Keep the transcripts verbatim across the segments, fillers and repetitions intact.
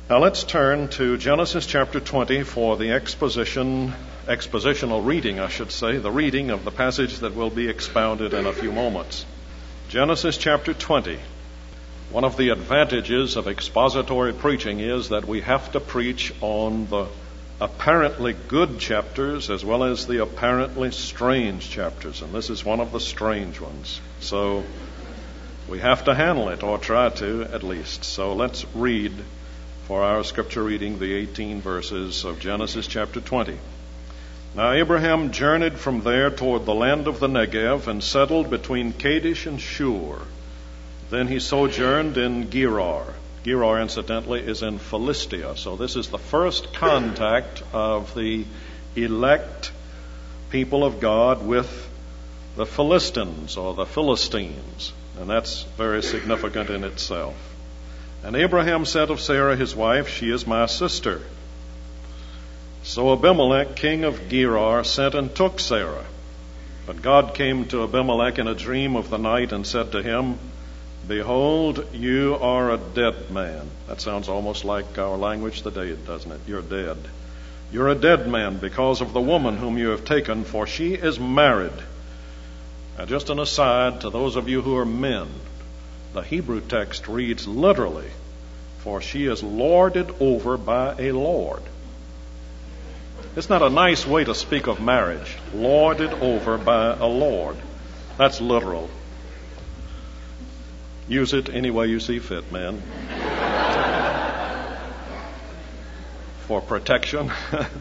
Now let's turn to Genesis chapter twenty for the exposition, expositional reading, I should say, the reading of the passage that will be expounded in a few moments. Genesis chapter twenty. One of the advantages of expository preaching is that we have to preach on the apparently good chapters as well as the apparently strange chapters, and this is one of the strange ones. So we have to handle it, or try to at least. So let's read for our scripture reading the eighteen verses of Genesis chapter twenty. Now Abraham journeyed from there toward the land of the Negev and settled between Kadesh and Shur. Then he sojourned in Gerar. Gerar, incidentally, is in Philistia. So this is the first contact of the elect people of God with the Philistines or the Philistines. And that's very significant in itself. And Abraham said of Sarah his wife, "She is my sister." So Abimelech, king of Gerar, sent and took Sarah. But God came to Abimelech in a dream of the night and said to him, "Behold, you are a dead man." That sounds almost like our language today, doesn't it? You're dead. You're a dead man because of the woman whom you have taken, for she is married. Now, just an aside to those of you who are men, the Hebrew text reads literally, "For she is lorded over by a lord." It's not a nice way to speak of marriage, lorded over by a lord. That's literal. Use it any way you see fit, man. For protection.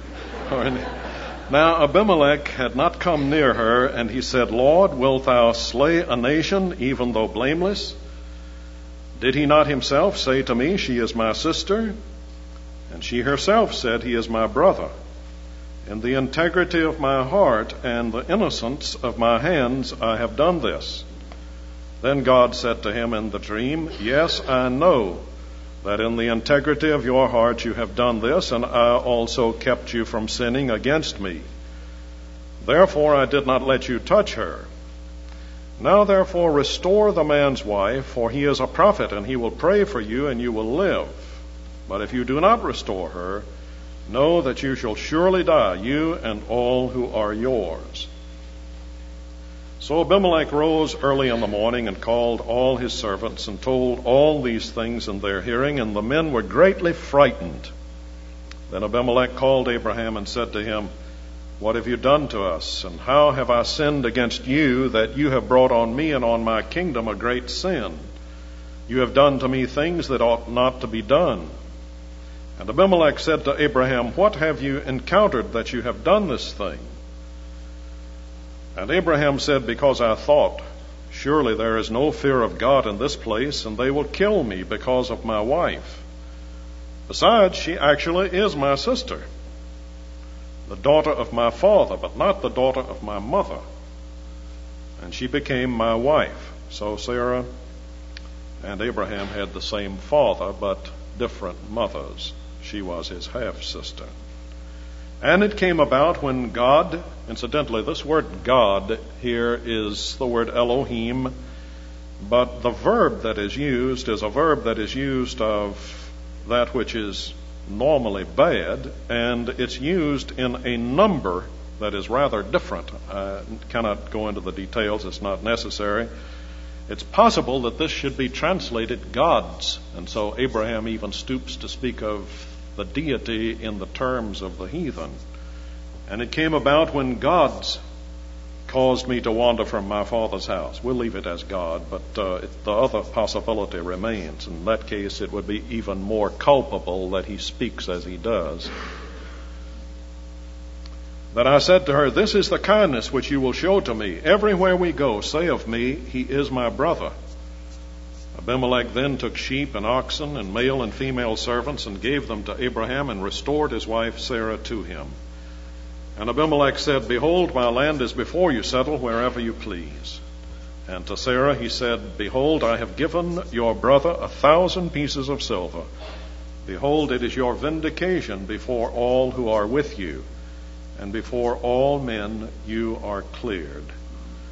Now Abimelech had not come near her, and he said, "Lord, wilt thou slay a nation, even though blameless? Did he not himself say to me, 'She is my sister'? And she herself said, 'He is my brother.' In the integrity of my heart and the innocence of my hands I have done this." Then God said to him in the dream, "Yes, I know that in the integrity of your heart you have done this, and I also kept you from sinning against me. Therefore I did not let you touch her. Now therefore restore the man's wife, for he is a prophet, and he will pray for you, and you will live. But if you do not restore her, know that you shall surely die, you and all who are yours." So Abimelech rose early in the morning and called all his servants and told all these things in their hearing, and the men were greatly frightened. Then Abimelech called Abraham and said to him, "What have you done to us, and how have I sinned against you, that you have brought on me and on my kingdom a great sin? You have done to me things that ought not to be done." And Abimelech said to Abraham, "What have you encountered that you have done this thing?" And Abraham said, "Because I thought, surely there is no fear of God in this place, and they will kill me because of my wife. Besides, she actually is my sister, the daughter of my father, but not the daughter of my mother. And she became my wife." So Sarah and Abraham had the same father, but different mothers. She was his half-sister. And it came about when God, incidentally, this word God here is the word Elohim, but the verb that is used is a verb that is used of that which is normally bad, and it's used in a number that is rather different. I cannot go into the details, it's not necessary. It's possible that this should be translated gods, and so Abraham even stoops to speak of the deity in the terms of the heathen. "And it came about when gods caused me to wander from my father's house." We'll leave it as God, but uh, it, the other possibility remains. In that case, it would be even more culpable that he speaks as he does. "That I said to her, 'This is the kindness which you will show to me. Everywhere we go, say of me, he is my brother.' Abimelech then took sheep and oxen and male and female servants and gave them to Abraham and restored his wife Sarah to him. And Abimelech said, 'Behold, my land is before you. Settle wherever you please.' And to Sarah he said, 'Behold, I have given your brother a thousand pieces of silver. Behold, it is your vindication before all who are with you, and before all men you are cleared.'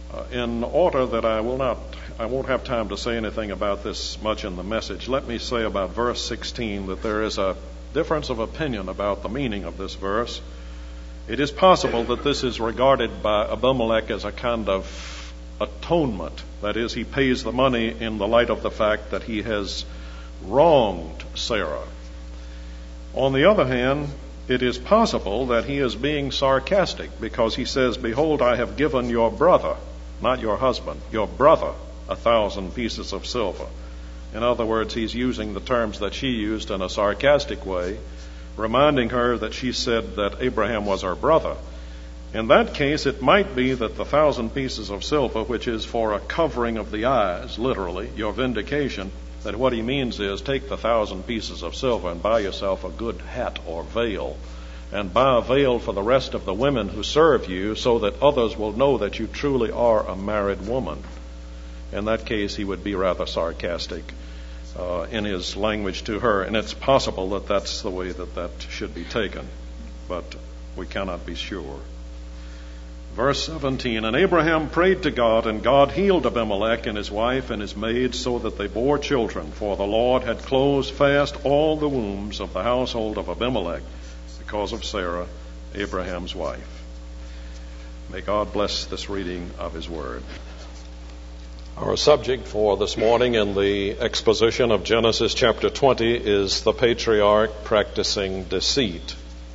Uh, in order that I will not, I won't have time to say anything about this much in the message, let me say about verse sixteen that there is a difference of opinion about the meaning of this verse. It is possible that this is regarded by Abimelech as a kind of atonement. That is, he pays the money in the light of the fact that he has wronged Sarah. On the other hand, it is possible that he is being sarcastic because he says, "Behold, I have given your brother," not your husband, your brother, "a thousand pieces of silver." In other words, he's using the terms that she used in a sarcastic way, reminding her that she said that Abraham was her brother. In that case, it might be that the thousand pieces of silver, which is for a covering of the eyes, literally, your vindication, that what he means is take the thousand pieces of silver and buy yourself a good hat or veil, and buy a veil for the rest of the women who serve you so that others will know that you truly are a married woman. In that case, he would be rather sarcastic uh, in his language to her, and it's possible that that's the way that that should be taken, but we cannot be sure. Verse seventeen, "And Abraham prayed to God, and God healed Abimelech and his wife and his maids, so that they bore children, for the Lord had closed fast all the wombs of the household of Abimelech because of Sarah, Abraham's wife." May God bless this reading of his word. Our subject for this morning in the exposition of Genesis chapter twenty is the patriarch practicing deceit.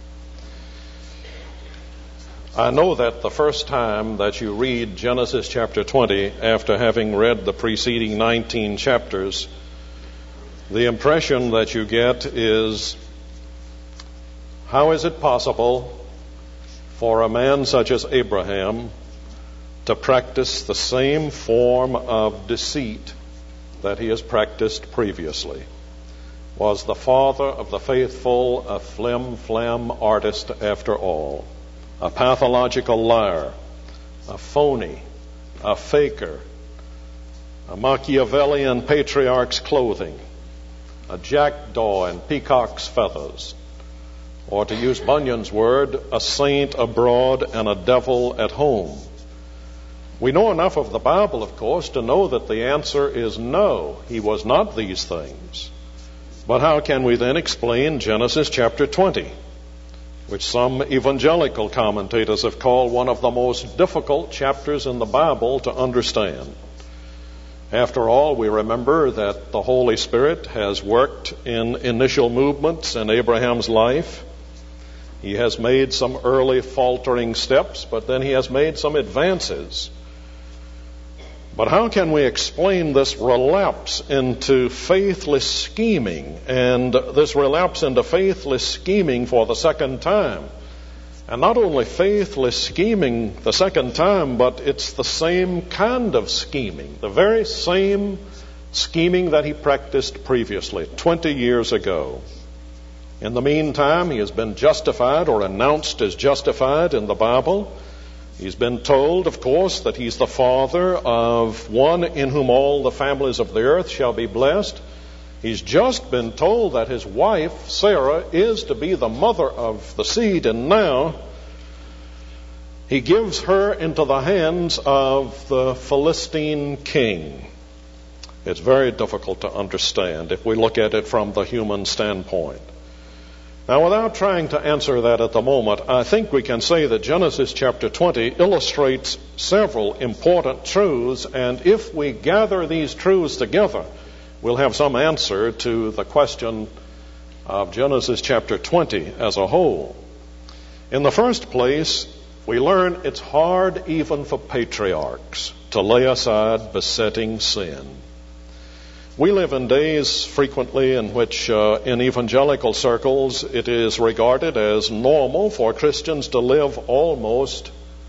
I know that the first time that you read Genesis chapter twenty, after having read the preceding nineteen chapters, the impression that you get is, how is it possible for a man such as Abraham to practice the same form of deceit that he has practiced previously? Was the father of the faithful a flim-flam artist after all? A pathological liar, a phony, a faker, a Machiavellian patriarch's clothing, a jackdaw in peacock's feathers, or to use Bunyan's word, a saint abroad and a devil at home? We know enough of the Bible, of course, to know that the answer is no, he was not these things. But how can we then explain Genesis chapter twenty? Which some evangelical commentators have called one of the most difficult chapters in the Bible to understand. After all, we remember that the Holy Spirit has worked in initial movements in Abraham's life. He has made some early faltering steps, but then he has made some advances. But how can we explain this relapse into faithless scheming, and this relapse into faithless scheming for the second time? And not only faithless scheming the second time, but it's the same kind of scheming, the very same scheming that he practiced previously, twenty years ago. In the meantime, he has been justified or announced as justified in the Bible. He's been told, of course, that he's the father of one in whom all the families of the earth shall be blessed. He's just been told that his wife, Sarah, is to be the mother of the seed, and now he gives her into the hands of the Philistine king. It's very difficult to understand if we look at it from the human standpoint. Now, without trying to answer that at the moment, I think we can say that Genesis chapter twenty illustrates several important truths, and if we gather these truths together, we'll have some answer to the question of Genesis chapter twenty as a whole. In the first place, we learn it's hard even for patriarchs to lay aside besetting sin. We live in days frequently in which uh, in evangelical circles it is regarded as normal for Christians to live almost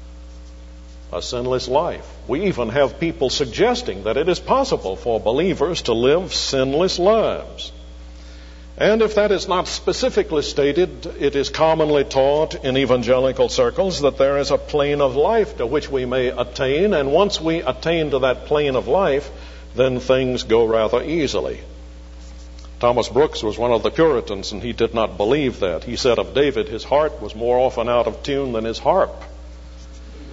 a sinless life. We even have people suggesting that it is possible for believers to live sinless lives. And if that is not specifically stated, it is commonly taught in evangelical circles that there is a plane of life to which we may attain, and once we attain to that plane of life, then things go rather easily. Thomas Brooks was one of the Puritans, and he did not believe that. He said of David, his heart was more often out of tune than his harp.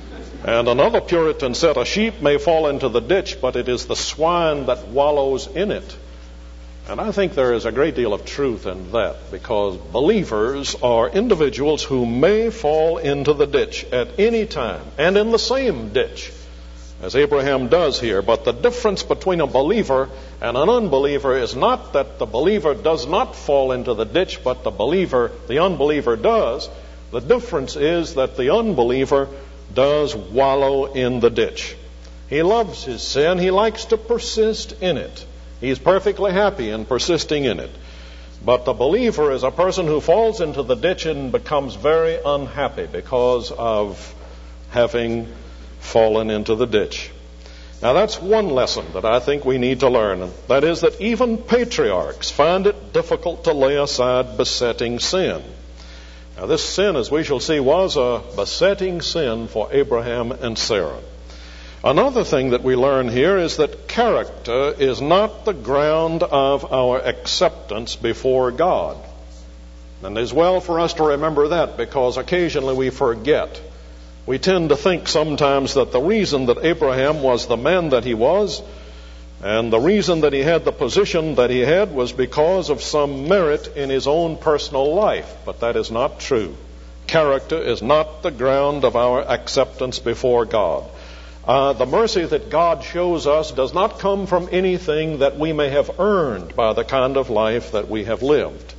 And another Puritan said, a sheep may fall into the ditch, but it is the swine that wallows in it. And I think there is a great deal of truth in that, because believers are individuals who may fall into the ditch at any time, and in the same ditch, as Abraham does here. But the difference between a believer and an unbeliever is not that the believer does not fall into the ditch, but the believer, the unbeliever does. The difference is that the unbeliever does wallow in the ditch. He loves his sin. He likes to persist in it. He's perfectly happy in persisting in it. But the believer is a person who falls into the ditch and becomes very unhappy because of having fallen into the ditch. Now, that's one lesson that I think we need to learn. And that is that even patriarchs find it difficult to lay aside besetting sin. Now, this sin, as we shall see, was a besetting sin for Abraham and Sarah. Another thing that we learn here is that character is not the ground of our acceptance before God. And it's well for us to remember that, because occasionally we forget. We tend to think sometimes that the reason that Abraham was the man that he was, and the reason that he had the position that he had, was because of some merit in his own personal life. But that is not true. Character is not the ground of our acceptance before God. Uh, the mercy that God shows us does not come from anything that we may have earned by the kind of life that we have lived.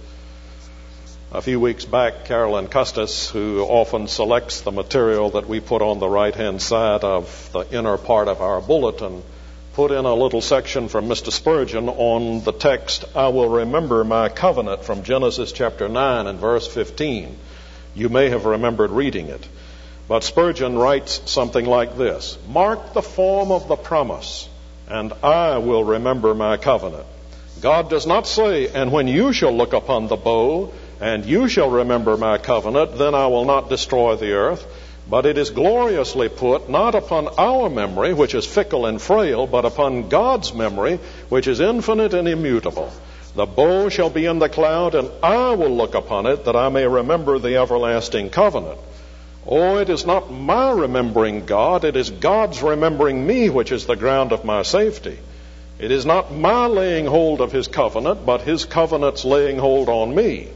A few weeks back, Carolyn Custis, who often selects the material that we put on the right-hand side of the inner part of our bulletin, put in a little section from Mister Spurgeon on the text, I will remember my covenant, from Genesis chapter nine and verse fifteen. You may have remembered reading it. But Spurgeon writes something like this: mark the form of the promise, and I will remember my covenant. God does not say, and when you shall look upon the bow, and you shall remember my covenant, then I will not destroy the earth. But it is gloriously put, not upon our memory, which is fickle and frail, but upon God's memory, which is infinite and immutable. The bow shall be in the cloud, and I will look upon it, that I may remember the everlasting covenant. Oh, it is not my remembering God, it is God's remembering me which is the ground of my safety. It is not my laying hold of his covenant, but his covenant's laying hold on me.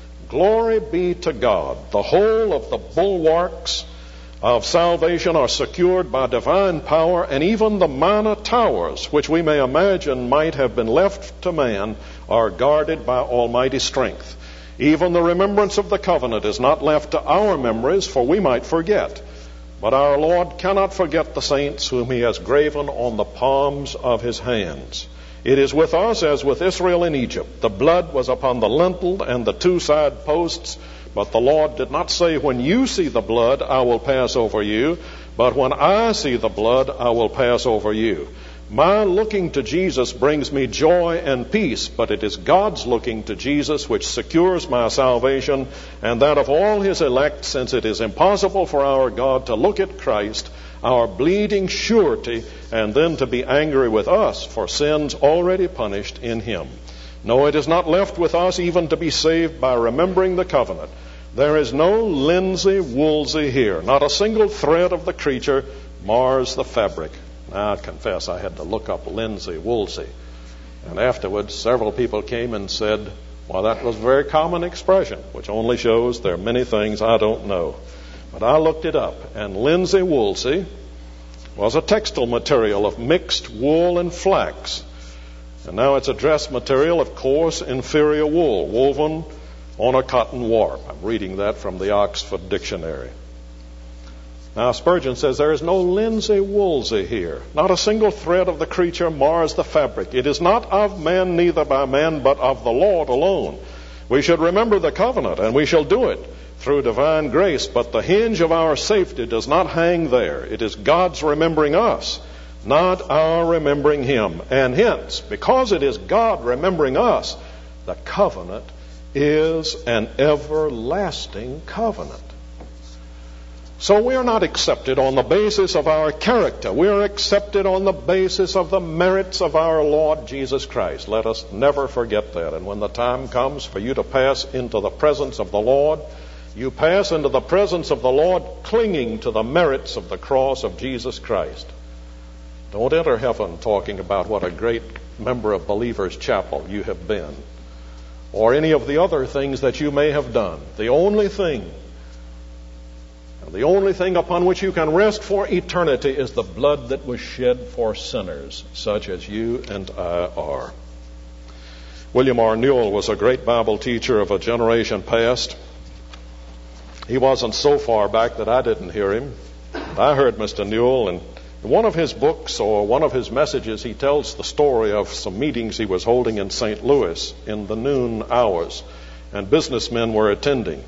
Glory be to God. The whole of the bulwarks of salvation are secured by divine power, and even the minor towers, which we may imagine might have been left to man, are guarded by almighty strength. Even the remembrance of the covenant is not left to our memories, for we might forget. But our Lord cannot forget the saints whom he has graven on the palms of his hands. It is with us as with Israel in Egypt. The blood was upon the lintel and the two side posts, but the Lord did not say, when you see the blood, I will pass over you, but when I see the blood, I will pass over you. My looking to Jesus brings me joy and peace, but it is God's looking to Jesus which secures my salvation, and that of all his elect, since it is impossible for our God to look at Christ, our bleeding surety, and then to be angry with us for sins already punished in him. No, it is not left with us even to be saved by remembering the covenant. There is no linsey-woolsey here. Not a single thread of the creature mars the fabric. Now, I confess I had to look up linsey-woolsey. And afterwards, several people came and said, well, that was a very common expression, which only shows there are many things I don't know. But I looked it up, and linsey-woolsey was a textile material of mixed wool and flax. And now it's a dress material of coarse, inferior wool, woven on a cotton warp. I'm reading that from the Oxford Dictionary. Now, Spurgeon says there is no linsey-woolsey here. Not a single thread of the creature mars the fabric. It is not of man, neither by man, but of the Lord alone. We should remember the covenant, and we shall do it through divine grace, but the hinge of our safety does not hang there. It is God's remembering us, not our remembering him. And hence, because it is God remembering us, the covenant is an everlasting covenant. So we are not accepted on the basis of our character. We are accepted on the basis of the merits of our Lord Jesus Christ. Let us never forget that. And when the time comes for you to pass into the presence of the Lord, You pass into the presence of the Lord clinging to the merits of the cross of Jesus Christ. Don't enter heaven talking about what a great member of Believers' Chapel you have been, or any of the other things that you may have done. The only thing, the only thing upon which you can rest for eternity is the blood that was shed for sinners, such as you and I are. William R. Newell was a great Bible teacher of a generation past. He wasn't so far back that I didn't hear him. I heard Mister Newell, and in one of his books or one of his messages, he tells the story of some meetings he was holding in Saint Louis in the noon hours, and businessmen were attending.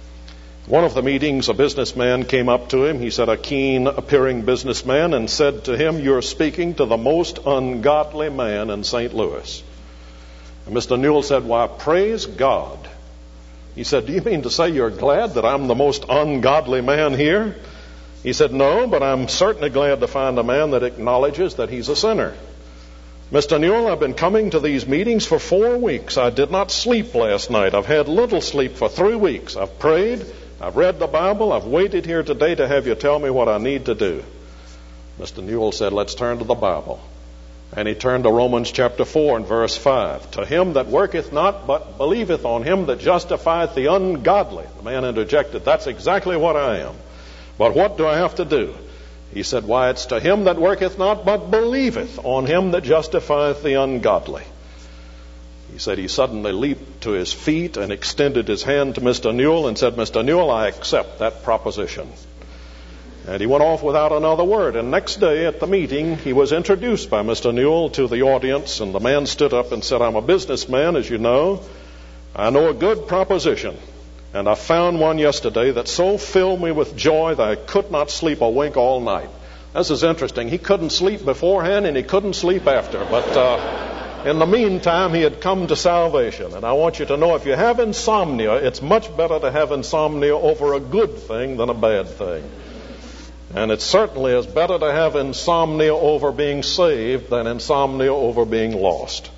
One of the meetings, a businessman came up to him. He said, a keen-appearing businessman, and said to him, "You're speaking to the most ungodly man in Saint Louis." And Mister Newell said, "Why, praise God." He said, "Do you mean to say you're glad that I'm the most ungodly man here?" He said, "No, but I'm certainly glad to find a man that acknowledges that he's a sinner. Mister Newell, I've been coming to these meetings for four weeks. I did not sleep last night. I've had little sleep for three weeks. I've prayed. I've read the Bible. I've waited here today to have you tell me what I need to do." Mister Newell said, "Let's turn to the Bible." And he turned to Romans chapter four and verse five. "To him that worketh not, but believeth on him that justifieth the ungodly." The man interjected, "That's exactly what I am. But what do I have to do?" He said, "Why, it's to him that worketh not, but believeth on him that justifieth the ungodly." He said he suddenly leaped to his feet and extended his hand to Mister Newell and said, "Mister Newell, I accept that proposition." And he went off without another word. And next day at the meeting, he was introduced by Mister Newell to the audience, and the man stood up and said, "I'm a businessman, as you know. I know a good proposition, and I found one yesterday that so filled me with joy that I could not sleep a wink all night." This is interesting. He couldn't sleep beforehand, and he couldn't sleep after. But uh, in the meantime, he had come to salvation. And I want you to know, if you have insomnia, it's much better to have insomnia over a good thing than a bad thing. And it certainly is better to have insomnia over being saved than insomnia over being lost.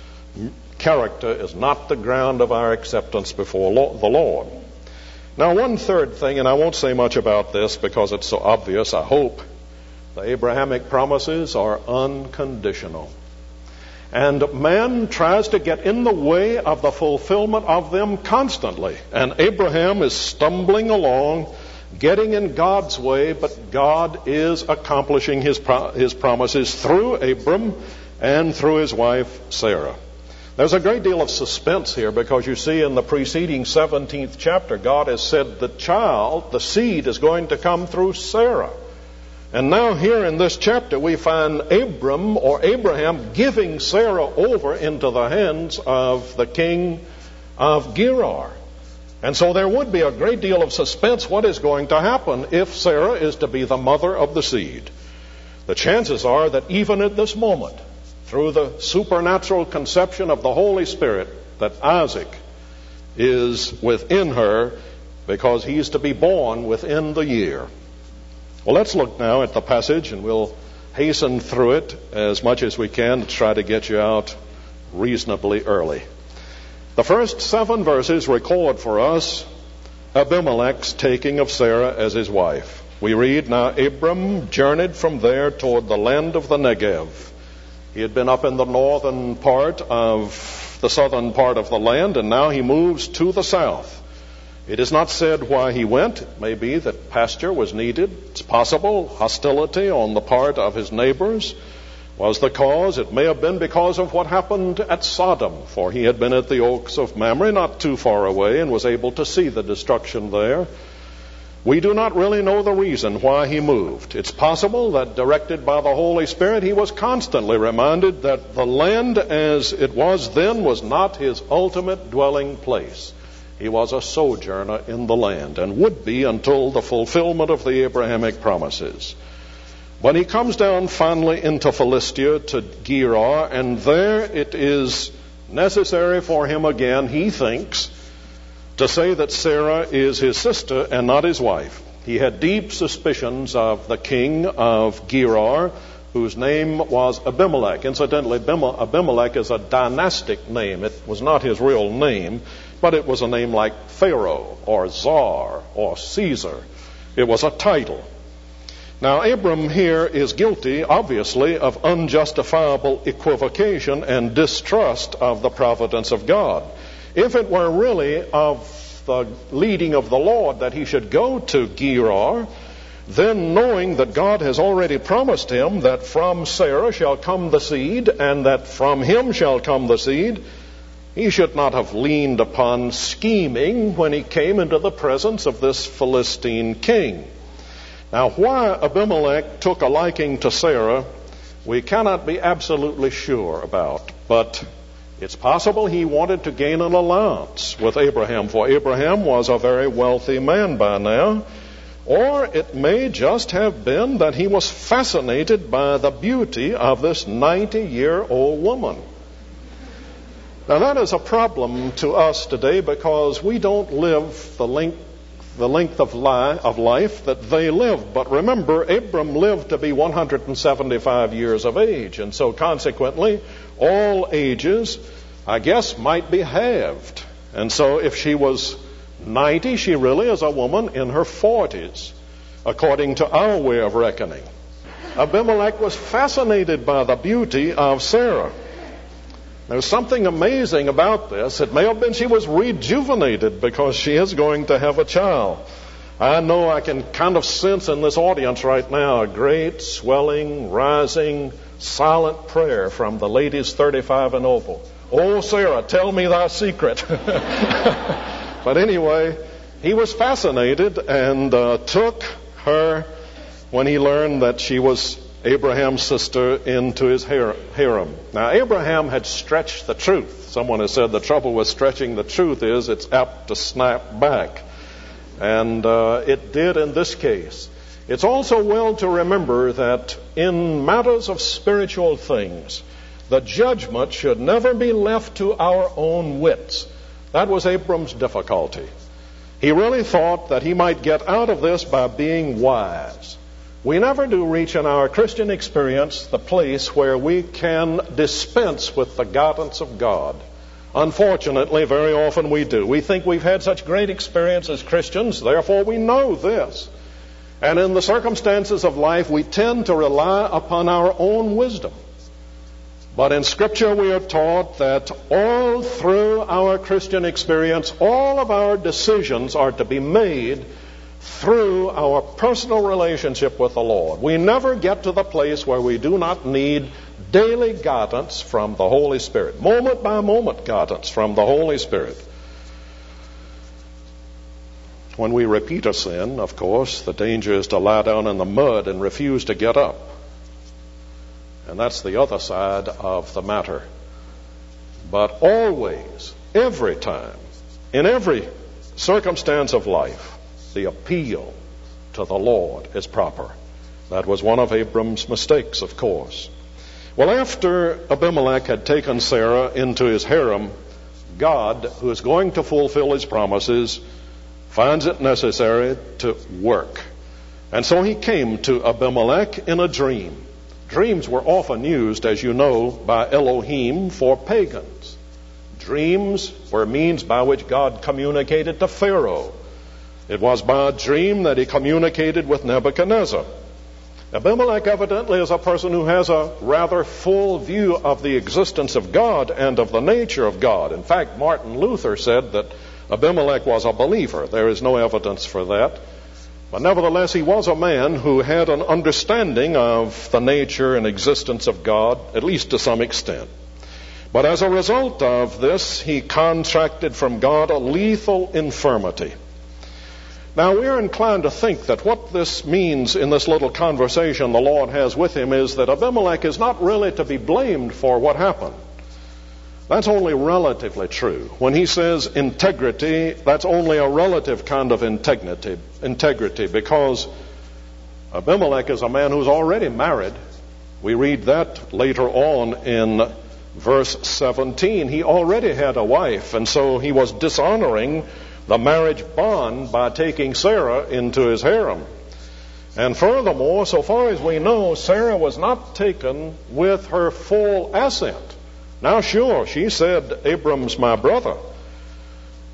Character is not the ground of our acceptance before the Lord. Now, one third thing, and I won't say much about this because it's so obvious, I hope, the Abrahamic promises are unconditional. And man tries to get in the way of the fulfillment of them constantly. And Abraham is stumbling along, getting in God's way, but God is accomplishing his, pro- his promises through Abram and through his wife Sarah. There's a great deal of suspense here because you see in the preceding seventeenth chapter, God has said the child, the seed, is going to come through Sarah. And now here in this chapter we find Abram or Abraham giving Sarah over into the hands of the king of Gerar. And so there would be a great deal of suspense. What is going to happen if Sarah is to be the mother of the seed? The chances are that even at this moment, through the supernatural conception of the Holy Spirit, that Isaac is within her because he's to be born within the year. Well, let's look now at the passage, and we'll hasten through it as much as we can to try to get you out reasonably early. The first seven verses record for us Abimelech's taking of Sarah as his wife. We read, "Now Abram journeyed from there toward the land of the Negev." He had been up in the northern part of the southern part of the land, and now he moves to the south. It is not said why he went. It may be that pasture was needed. It's possible hostility on the part of his neighbors was the cause. It may have been because of what happened at Sodom, for he had been at the Oaks of Mamre, not too far away, and was able to see the destruction there. We do not really know the reason why he moved. It's possible that, directed by the Holy Spirit, he was constantly reminded that the land as it was then was not his ultimate dwelling place. He was a sojourner in the land and would be until the fulfillment of the Abrahamic promises. When he comes down finally into Philistia to Gerar, and there it is necessary for him again, he thinks, to say that Sarah is his sister and not his wife. He had deep suspicions of the king of Gerar, whose name was Abimelech. Incidentally, Abimelech is a dynastic name. It was not his real name. but it was a name like Pharaoh or Czar or Caesar. It was a title. Now, Abram here is guilty, obviously, of unjustifiable equivocation and distrust of the providence of God. If it were really of the leading of the Lord that he should go to Gerar, then knowing that God has already promised him that from Sarah shall come the seed, and that from him shall come the seed, he should not have leaned upon scheming when he came into the presence of this Philistine king. Now, why Abimelech took a liking to Sarah, we cannot be absolutely sure about. But it's possible he wanted to gain an alliance with Abraham, for Abraham was a very wealthy man by now. Or it may just have been that he was fascinated by the beauty of this ninety-year-old woman. Now, that is a problem to us today because we don't live the length the length of, li- of life that they lived. But remember, Abram lived to be one hundred seventy-five years of age, and so consequently, all ages, I guess, might be halved. And so if she was ninety, she really is a woman in her forties, according to our way of reckoning. Abimelech was fascinated by the beauty of Sarah. There's something amazing about this. It may have been she was rejuvenated because she is going to have a child. I know I can kind of sense in this audience right now a great, swelling, rising, silent prayer from the ladies thirty-five and over. Oh, Sarah, tell me thy secret. But anyway, he was fascinated and uh, took her when he learned that she was Abraham's sister into his harem. Now, Abraham had stretched the truth. Someone has said the trouble with stretching the truth is it's apt to snap back. And uh, it did in this case. It's also well to remember that in matters of spiritual things, the judgment should never be left to our own wits. That was Abram's difficulty. He really thought that he might get out of this by being wise. We never do reach in our Christian experience the place where we can dispense with the guidance of God. Unfortunately, very often we do. We think we've had such great experience as Christians, therefore we know this. And in the circumstances of life, we tend to rely upon our own wisdom. But in Scripture we are taught that all through our Christian experience, all of our decisions are to be made through our personal relationship with the Lord. We never get to the place where we do not need daily guidance from the Holy Spirit, moment by moment guidance from the Holy Spirit. When we repeat a sin, of course, the danger is to lie down in the mud and refuse to get up. And that's the other side of the matter. But always, every time, in every circumstance of life, the appeal to the Lord is proper. That was one of Abram's mistakes, of course. Well, after Abimelech had taken Sarah into his harem, God, who is going to fulfill his promises, finds it necessary to work. And so he came to Abimelech in a dream. Dreams were often used, as you know, by Elohim for pagans. Dreams were means by which God communicated to Pharaoh. It was by a dream that he communicated with Nebuchadnezzar. Abimelech evidently is a person who has a rather full view of the existence of God and of the nature of God. In fact, Martin Luther said that Abimelech was a believer. There is no evidence for that. But nevertheless, he was a man who had an understanding of the nature and existence of God, at least to some extent. But as a result of this, he contracted from God a lethal infirmity. Now, we are inclined to think that what this means in this little conversation the Lord has with him is that Abimelech is not really to be blamed for what happened. That's only relatively true. When he says integrity, that's only a relative kind of integrity, integrity because Abimelech is a man who's already married. We read that later on in verse seventeen. He already had a wife, and so he was dishonoring the marriage bond by taking Sarah into his harem. And furthermore, so far as we know, Sarah was not taken with her full assent. Now, sure, she said, Abram's my brother.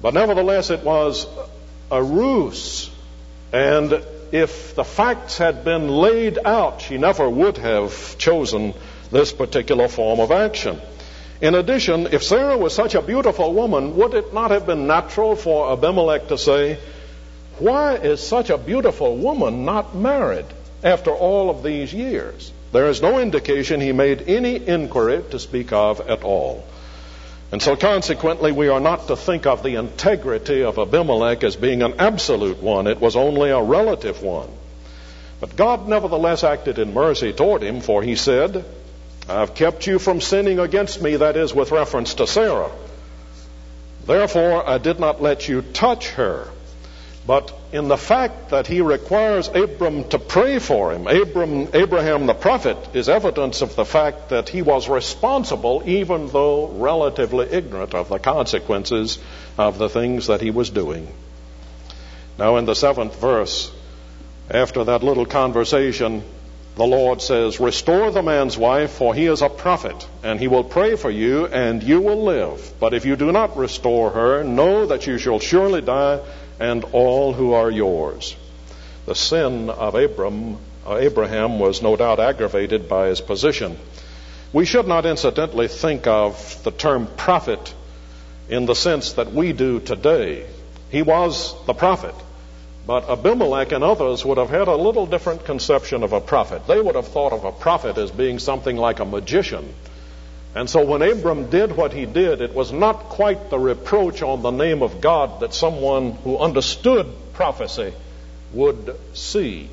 But nevertheless, it was a ruse. And if the facts had been laid out, she never would have chosen this particular form of action. In addition, if Sarah was such a beautiful woman, would it not have been natural for Abimelech to say, why is such a beautiful woman not married after all of these years? There is no indication he made any inquiry to speak of at all. And so consequently, we are not to think of the integrity of Abimelech as being an absolute one. It was only a relative one. But God nevertheless acted in mercy toward him, for he said, I've kept you from sinning against me, that is, with reference to Sarah. Therefore, I did not let you touch her. But in the fact that he requires Abram to pray for him, Abram, Abraham the prophet is evidence of the fact that he was responsible, even though relatively ignorant of the consequences of the things that he was doing. Now in the seventh verse, after that little conversation, the Lord says, restore the man's wife, for he is a prophet, and he will pray for you, and you will live. But if you do not restore her, know that you shall surely die, and all who are yours. The sin of Abram, uh, Abraham was no doubt aggravated by his position. We should not incidentally think of the term prophet in the sense that we do today. He was the prophet, but Abimelech and others would have had a little different conception of a prophet. They would have thought of a prophet as being something like a magician. And so when Abram did what he did, it was not quite the reproach on the name of God that someone who understood prophecy would see.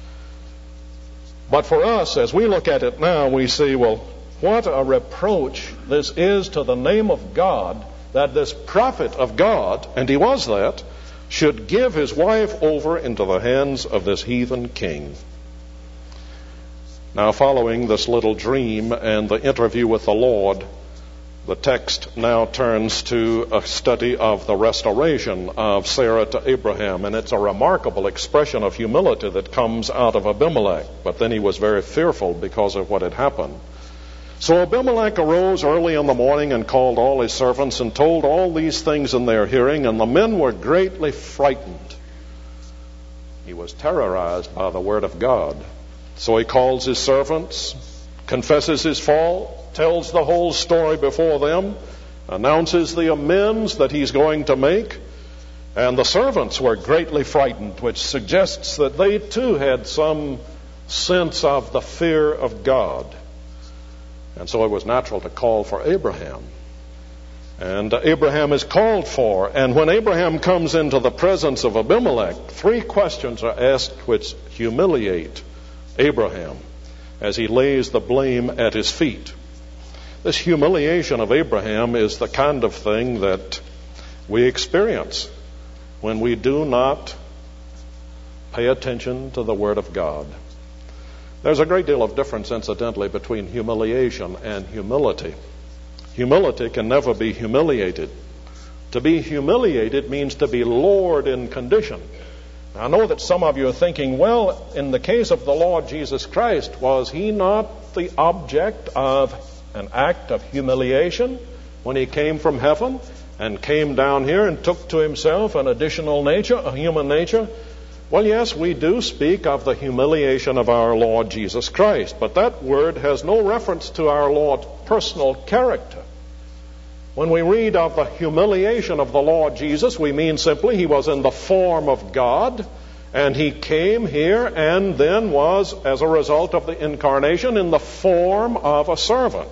But for us, as we look at it now, we see, well, what a reproach this is to the name of God, that this prophet of God, and he was that, should give his wife over into the hands of this heathen king. Now, following this little dream and the interview with the Lord, the text now turns to a study of the restoration of Sarah to Abraham. And it's a remarkable expression of humility that comes out of Abimelech. But then he was very fearful because of what had happened. So Abimelech arose early in the morning and called all his servants and told all these things in their hearing. And the men were greatly frightened. He was terrorized by the word of God. So he calls his servants, confesses his fault, tells the whole story before them, announces the amends that he's going to make. And the servants were greatly frightened, which suggests that they too had some sense of the fear of God. And so it was natural to call for Abraham. And Abraham is called for. And when Abraham comes into the presence of Abimelech, three questions are asked which humiliate Abraham as he lays the blame at his feet. This humiliation of Abraham is the kind of thing that we experience when we do not pay attention to the Word of God. There's a great deal of difference, incidentally, between humiliation and humility. Humility can never be humiliated. To be humiliated means to be lowered in condition. I know that some of you are thinking, well, in the case of the Lord Jesus Christ, was he not the object of an act of humiliation when he came from heaven and came down here and took to himself an additional nature, a human nature? Well, yes, we do speak of the humiliation of our Lord Jesus Christ, but that word has no reference to our Lord's personal character. When we read of the humiliation of the Lord Jesus, we mean simply he was in the form of God, and he came here and then was, as a result of the incarnation, in the form of a servant.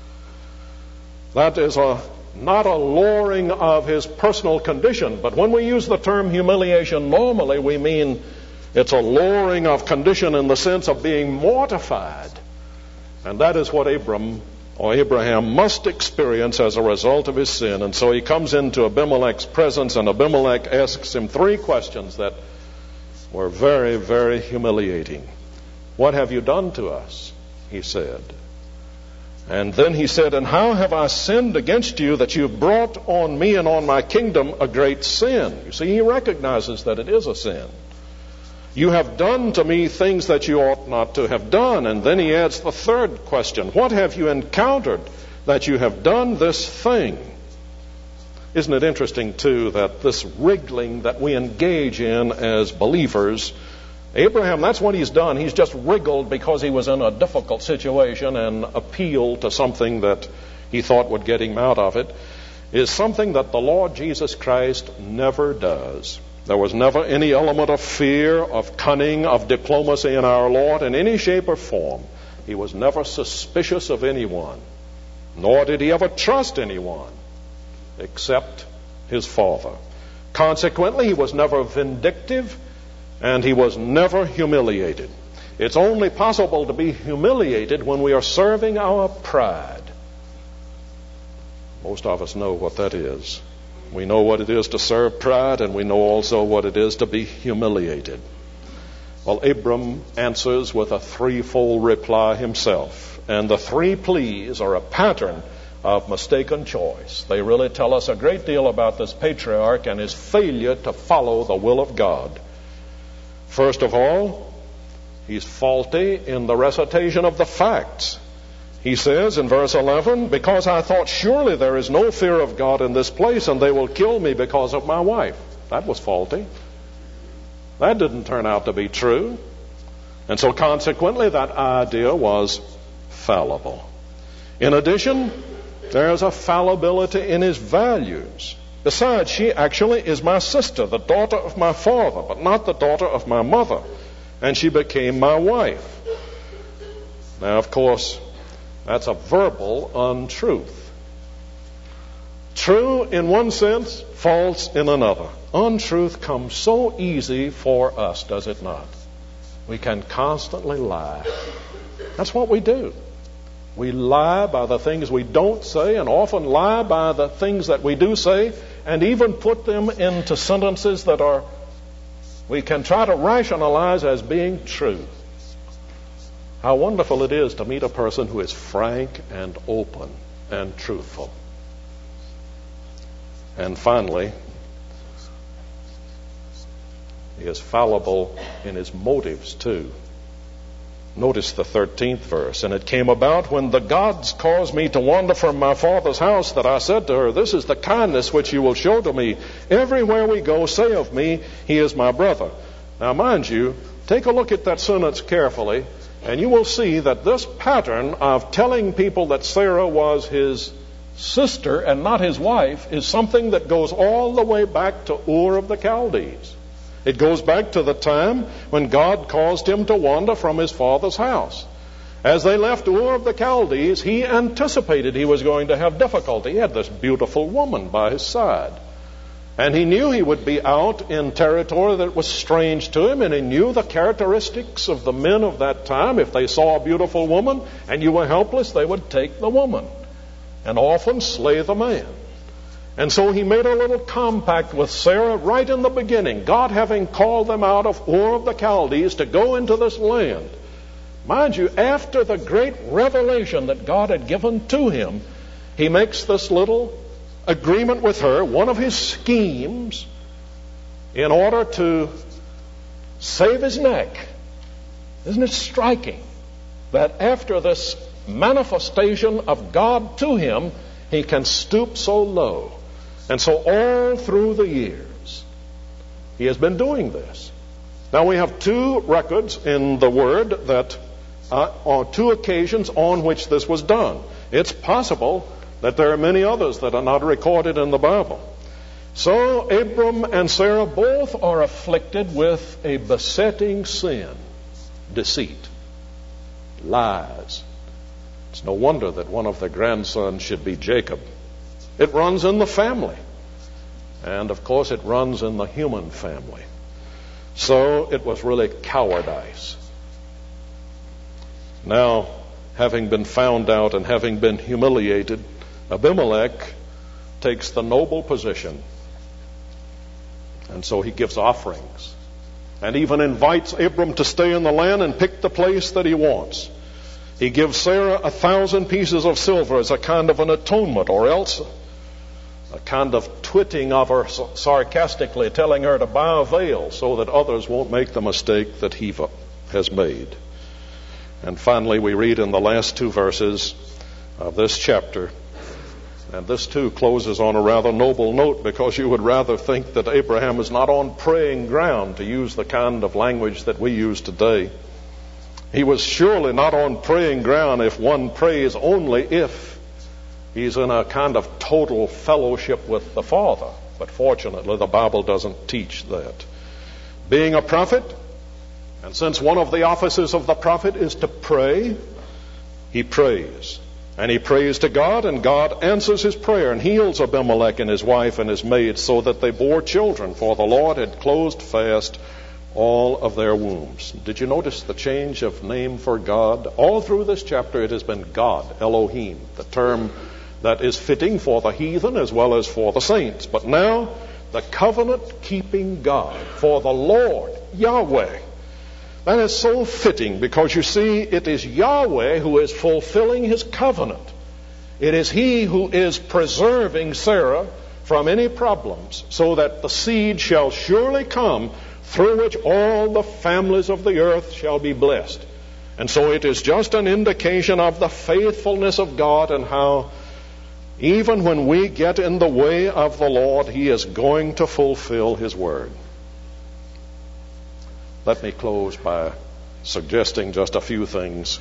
That is a, not a lowering of his personal condition, but when we use the term humiliation normally, we mean it's a lowering of condition in the sense of being mortified. And that is what Abram or Abraham must experience as a result of his sin. And so he comes into Abimelech's presence, and Abimelech asks him three questions that were very, very humiliating. What have you done to us? He said. And then he said, and how have I sinned against you that you've brought on me and on my kingdom a great sin? You see, he recognizes that it is a sin. You have done to me things that you ought not to have done. And then he adds the third question. What have you encountered that you have done this thing? Isn't it interesting, too, that this wriggling that we engage in as believers, Abraham, that's what he's done. He's just wriggled because he was in a difficult situation and appealed to something that he thought would get him out of it, is something that the Lord Jesus Christ never does. There was never any element of fear, of cunning, of diplomacy in our Lord in any shape or form. He was never suspicious of anyone, nor did he ever trust anyone except his Father. Consequently, he was never vindictive, and he was never humiliated. It's only possible to be humiliated when we are serving our pride. Most of us know what that is. We know what it is to serve pride, and we know also what it is to be humiliated. Well, Abram answers with a threefold reply himself. And the three pleas are a pattern of mistaken choice. They really tell us a great deal about this patriarch and his failure to follow the will of God. First of all, he's faulty in the recitation of the facts. He says in verse eleven, because I thought surely there is no fear of God in this place, and they will kill me because of my wife. That was faulty. That didn't turn out to be true. And so consequently, that idea was fallible. In addition, there's a fallibility in his values. Besides, she actually is my sister, the daughter of my father, but not the daughter of my mother. And she became my wife. Now, of course, that's a verbal untruth. True in one sense, false in another. Untruth comes so easy for us, does it not? We can constantly lie. That's what we do. We lie by the things we don't say, and often lie by the things that we do say, and even put them into sentences that are, we can try to rationalize as being true. How wonderful it is to meet a person who is frank and open and truthful. And finally, he is fallible in his motives too. Notice the thirteenth verse. And it came about when the gods caused me to wander from my father's house that I said to her, this is the kindness which you will show to me. Everywhere we go, say of me, he is my brother. Now mind you, take a look at that sentence carefully, and you will see that this pattern of telling people that Sarah was his sister and not his wife is something that goes all the way back to Ur of the Chaldees. It goes back to the time when God caused him to wander from his father's house. As they left Ur of the Chaldees, he anticipated he was going to have difficulty. He had this beautiful woman by his side. And he knew he would be out in territory that was strange to him, and he knew the characteristics of the men of that time. If they saw a beautiful woman and you were helpless, they would take the woman and often slay the man. And so he made a little compact with Sarah right in the beginning, God having called them out of Ur of the Chaldees to go into this land. Mind you, after the great revelation that God had given to him, he makes this little agreement with her, one of his schemes, in order to save his neck. Isn't it striking that after this manifestation of God to him, he can stoop so low? And so all through the years, he has been doing this. Now we have two records in the Word that uh, on two occasions on which this was done. It's possible that there are many others that are not recorded in the Bible. So Abram and Sarah both are afflicted with a besetting sin, deceit, lies. It's no wonder that one of their grandsons should be Jacob. It runs in the family. And of course it runs in the human family. So it was really cowardice. Now, having been found out and having been humiliated, Abimelech takes the noble position. And so he gives offerings. And even invites Abram to stay in the land and pick the place that he wants. He gives Sarah a thousand pieces of silver as a kind of an atonement, or else a kind of twitting of her sarcastically, telling her to buy a veil so that others won't make the mistake that he has made. And finally, we read in the last two verses of this chapter, And this too closes on a rather noble note, because you would rather think that Abraham is not on praying ground, to use the kind of language that we use today. He was surely not on praying ground if one prays only if he's in a kind of total fellowship with the Father. But fortunately, the Bible doesn't teach that. Being a prophet, and since one of the offices of the prophet is to pray, he prays. And he prays to God, and God answers his prayer and heals Abimelech and his wife and his maids, so that they bore children, for the Lord had closed fast all of their wombs. Did you notice the change of name for God? All through this chapter it has been God, Elohim, the term that is fitting for the heathen as well as for the saints. But now, the covenant-keeping God, for the Lord, Yahweh. That is so fitting, because you see, it is Yahweh who is fulfilling his covenant. It is he who is preserving Sarah from any problems, so that the seed shall surely come through which all the families of the earth shall be blessed. And so it is just an indication of the faithfulness of God, and how even when we get in the way of the Lord, he is going to fulfill his word. Let me close by suggesting just a few things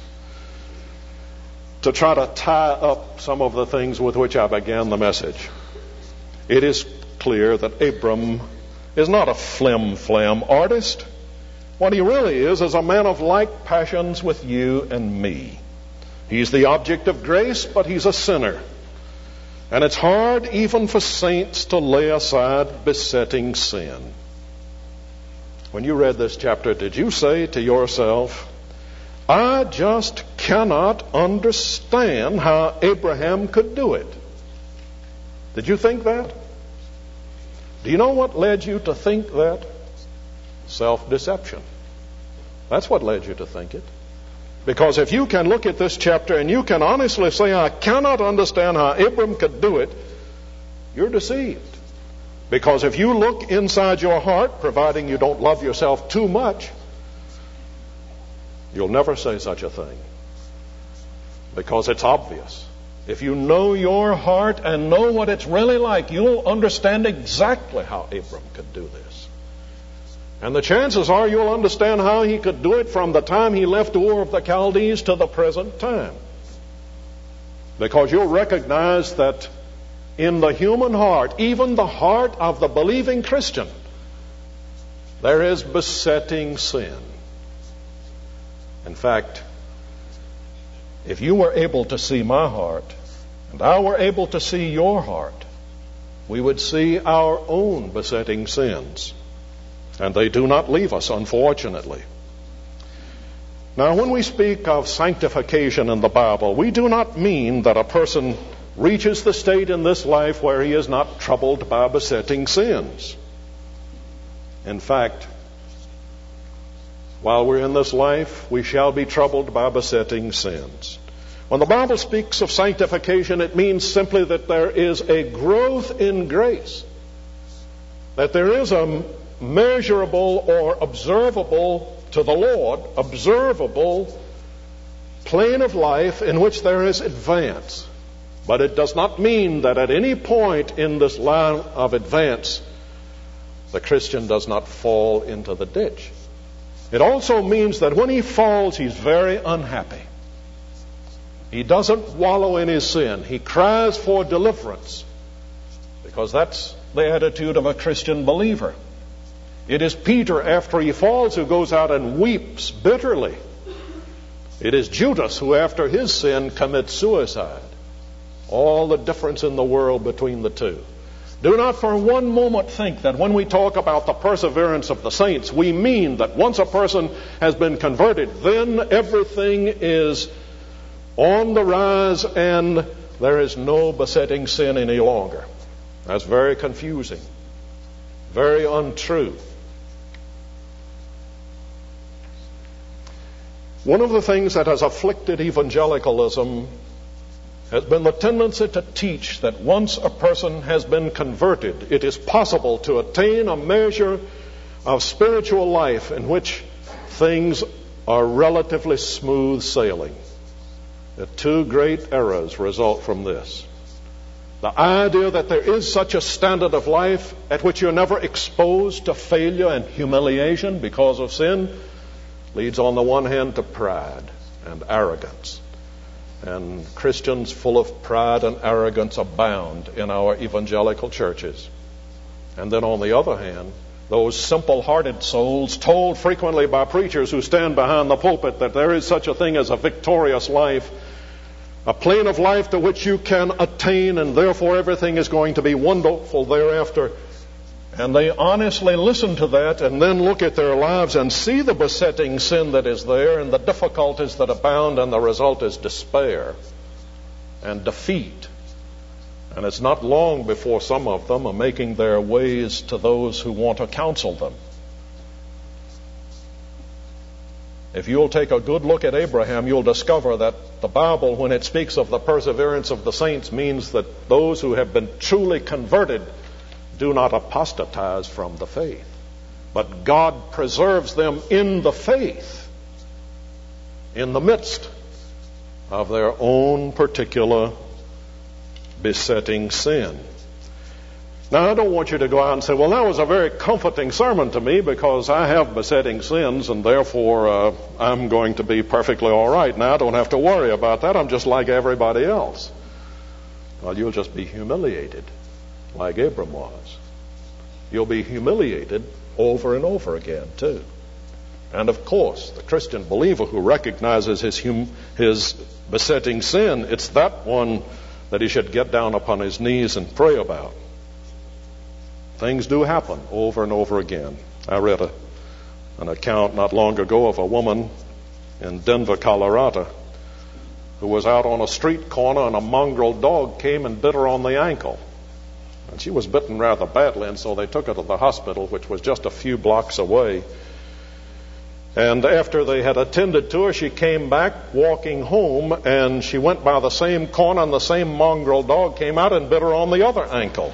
to try to tie up some of the things with which I began the message. It is clear that Abram is not a flim-flam artist. What he really is is a man of like passions with you and me. He's the object of grace, but he's a sinner. And it's hard even for saints to lay aside besetting sin. When you read this chapter, did you say to yourself, I just cannot understand how Abraham could do it? Did you think that? Do you know what led you to think that? Self-deception. That's what led you to think it. Because if you can look at this chapter and you can honestly say, I cannot understand how Abram could do it, you're deceived. Because if you look inside your heart, providing you don't love yourself too much, you'll never say such a thing. Because it's obvious. If you know your heart and know what it's really like, you'll understand exactly how Abram could do this. And the chances are you'll understand how he could do it from the time he left Ur of the Chaldees to the present time. Because you'll recognize that in the human heart, even the heart of the believing Christian, there is besetting sin. In fact, if you were able to see my heart, and I were able to see your heart, we would see our own besetting sins. And they do not leave us, unfortunately. Now, when we speak of sanctification in the Bible, we do not mean that a person reaches the state in this life where he is not troubled by besetting sins. In fact, while we're in this life, we shall be troubled by besetting sins. When the Bible speaks of sanctification, it means simply that there is a growth in grace, that there is a measurable or observable to the Lord, observable plane of life in which there is advance. But it does not mean that at any point in this line of advance, the Christian does not fall into the ditch. It also means that when he falls, he's very unhappy. He doesn't wallow in his sin. He cries for deliverance, because that's the attitude of a Christian believer. It is Peter, after he falls, who goes out and weeps bitterly. It is Judas who, after his sin, commits suicide. All the difference in the world between the two. Do not for one moment think that when we talk about the perseverance of the saints, we mean that once a person has been converted, then everything is on the rise and there is no besetting sin any longer. That's very confusing, very untrue. One of the things that has afflicted evangelicalism has been the tendency to teach that once a person has been converted, it is possible to attain a measure of spiritual life in which things are relatively smooth sailing. The two great errors result from this. The idea that there is such a standard of life at which you're never exposed to failure and humiliation because of sin leads on the one hand to pride and arrogance. And Christians full of pride and arrogance abound in our evangelical churches. And then on the other hand, those simple-hearted souls, told frequently by preachers who stand behind the pulpit that there is such a thing as a victorious life, a plane of life to which you can attain, and therefore everything is going to be wonderful thereafter. And they honestly listen to that and then look at their lives and see the besetting sin that is there and the difficulties that abound, and the result is despair and defeat. And it's not long before some of them are making their ways to those who want to counsel them. If you'll take a good look at Abraham, you'll discover that the Bible, when it speaks of the perseverance of the saints, means that those who have been truly converted do not apostatize from the faith, but God preserves them in the faith, in the midst of their own particular besetting sin. Now, I don't want you to go out and say, well, that was a very comforting sermon to me because I have besetting sins and therefore uh, I'm going to be perfectly all right. Now, I don't have to worry about that. I'm just like everybody else. Well, you'll just be humiliated like Abram was. You'll be humiliated over and over again, too. And, of course, the Christian believer who recognizes his, hum- his besetting sin, it's that one that he should get down upon his knees and pray about. Things do happen over and over again. I read a, an account not long ago of a woman in Denver, Colorado, who was out on a street corner and a mongrel dog came and bit her on the ankle. And she was bitten rather badly, and so they took her to the hospital, which was just a few blocks away. And after they had attended to her, she came back walking home, and she went by the same corner, and the same mongrel dog came out and bit her on the other ankle.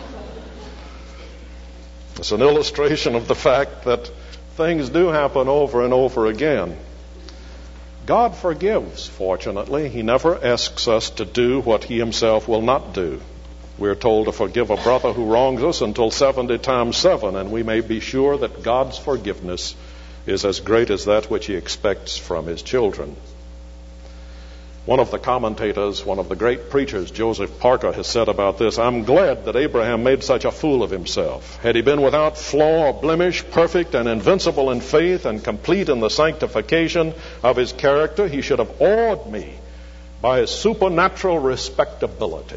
It's an illustration of the fact that things do happen over and over again. God forgives, fortunately. He never asks us to do what He Himself will not do. We're told to forgive a brother who wrongs us until seventy times seven, and we may be sure that God's forgiveness is as great as that which He expects from His children. One of the commentators, one of the great preachers, Joseph Parker, has said about this, I'm glad that Abraham made such a fool of himself. Had he been without flaw or blemish, perfect and invincible in faith and complete in the sanctification of his character, he should have awed me by his supernatural respectability.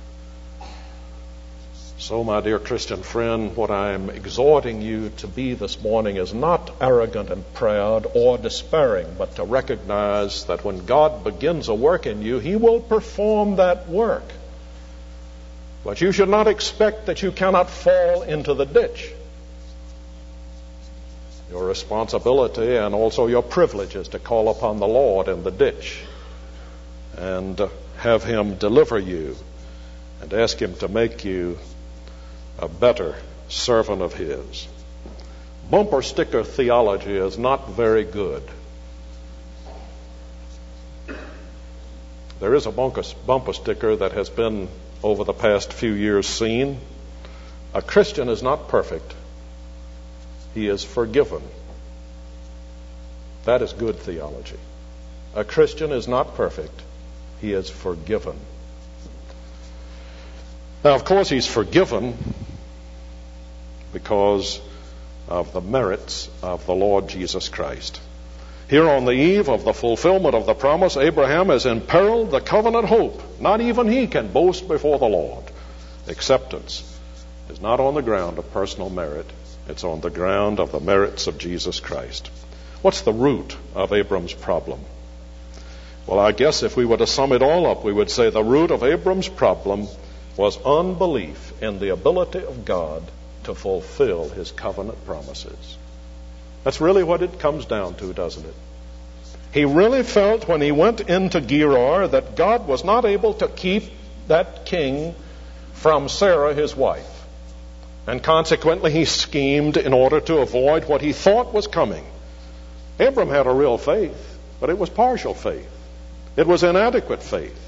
So, my dear Christian friend, what I'm exhorting you to be this morning is not arrogant and proud or despairing, but to recognize that when God begins a work in you, He will perform that work. But you should not expect that you cannot fall into the ditch. Your responsibility and also your privilege is to call upon the Lord in the ditch and have Him deliver you and ask Him to make you a better servant of His. Bumper sticker theology is not very good. There is a bumper, bumper sticker that has been over the past few years seen. A Christian is not perfect. He is forgiven. That is good theology. A Christian is not perfect. He is forgiven. Now, of course, he's forgiven because of the merits of the Lord Jesus Christ. Here on the eve of the fulfillment of the promise, Abraham has imperiled the covenant hope. Not even he can boast before the Lord. Acceptance is not on the ground of personal merit. It's on the ground of the merits of Jesus Christ. What's the root of Abram's problem? Well, I guess if we were to sum it all up, we would say the root of Abram's problem was unbelief in the ability of God to fulfill His covenant promises. That's really what it comes down to, doesn't it? He really felt when he went into Gerar that God was not able to keep that king from Sarah, his wife. And consequently, he schemed in order to avoid what he thought was coming. Abram had a real faith, but it was partial faith. It was inadequate faith.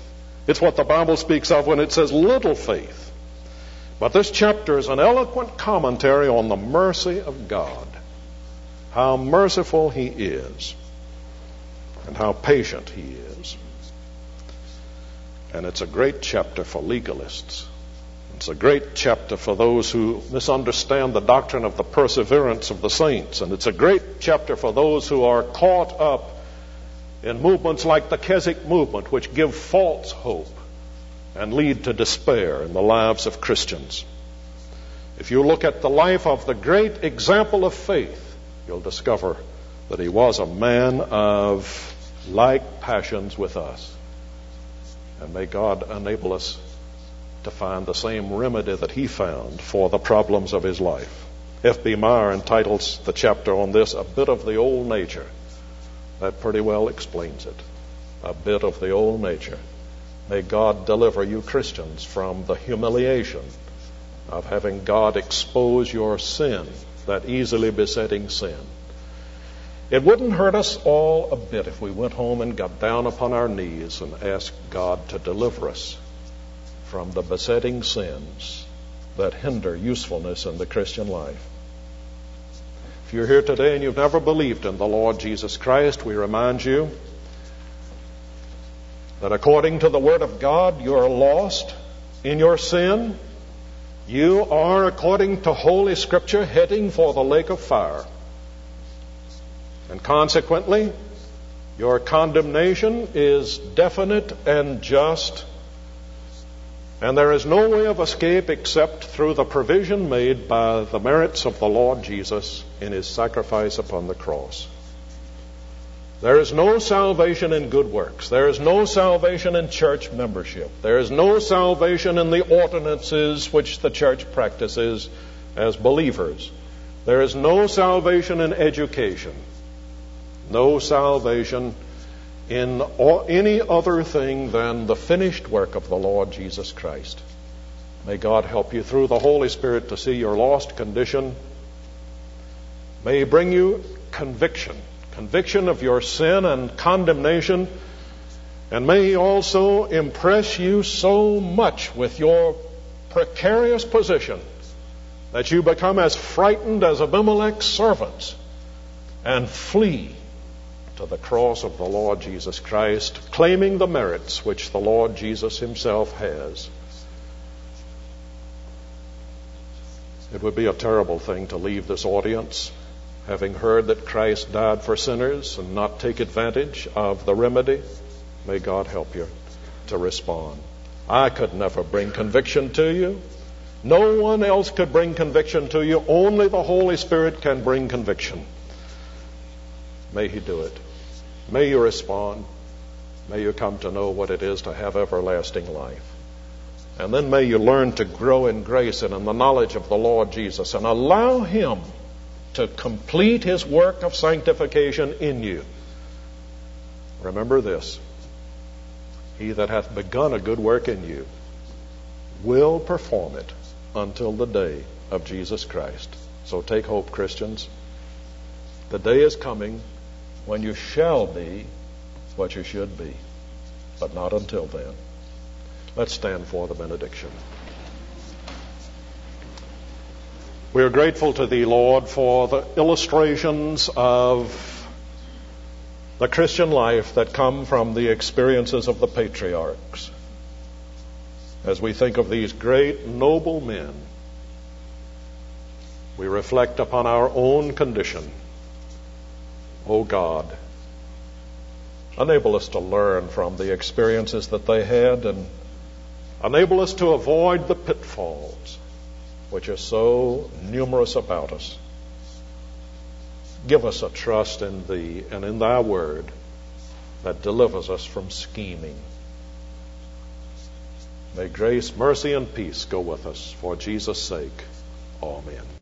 It's what the Bible speaks of when it says little faith. But this chapter is an eloquent commentary on the mercy of God. How merciful He is, and how patient He is. And it's a great chapter for legalists. It's a great chapter for those who misunderstand the doctrine of the perseverance of the saints. And it's a great chapter for those who are caught up in movements like the Keswick movement, which give false hope and lead to despair in the lives of Christians. If you look at the life of the great example of faith, you'll discover that he was a man of like passions with us. And may God enable us to find the same remedy that he found for the problems of his life. F B Meyer entitles the chapter on this, A Bit of the Old Nature. That pretty well explains it. A bit of the old nature. May God deliver you Christians from the humiliation of having God expose your sin, that easily besetting sin. It wouldn't hurt us all a bit if we went home and got down upon our knees and asked God to deliver us from the besetting sins that hinder usefulness in the Christian life. If you're here today and you've never believed in the Lord Jesus Christ, we remind you that according to the Word of God, you're lost in your sin. You are, according to Holy Scripture, heading for the lake of fire. And consequently, your condemnation is definite and just. And there is no way of escape except through the provision made by the merits of the Lord Jesus in His sacrifice upon the cross. There is no salvation in good works. There is no salvation in church membership. There is no salvation in the ordinances which the church practices as believers. There is no salvation in education. No salvation in any other thing than the finished work of the Lord Jesus Christ. May God help you through the Holy Spirit to see your lost condition. May He bring you conviction, conviction of your sin and condemnation, and may He also impress you so much with your precarious position that you become as frightened as Abimelech's servants and flee to the cross of the Lord Jesus Christ, claiming the merits which the Lord Jesus Himself has. It would be a terrible thing to leave this audience having heard that Christ died for sinners and not take advantage of the remedy. May God help you to respond. I could never bring conviction to you. No one else could bring conviction to you. Only the Holy Spirit can bring conviction. May He do it. May you respond. May you come to know what it is to have everlasting life. And then may you learn to grow in grace and in the knowledge of the Lord Jesus, and allow Him to complete His work of sanctification in you. Remember this: He that hath begun a good work in you will perform it until the day of Jesus Christ. So take hope, Christians. The day is coming when you shall be what you should be, but not until then. Let's stand for the benediction. We are grateful to Thee, Lord, for the illustrations of the Christian life that come from the experiences of the patriarchs. As we think of these great, noble men, we reflect upon our own condition. O God, enable us to learn from the experiences that they had, and enable us to avoid the pitfalls which are so numerous about us. Give us a trust in Thee and in Thy Word that delivers us from scheming. May grace, mercy, and peace go with us for Jesus' sake. Amen.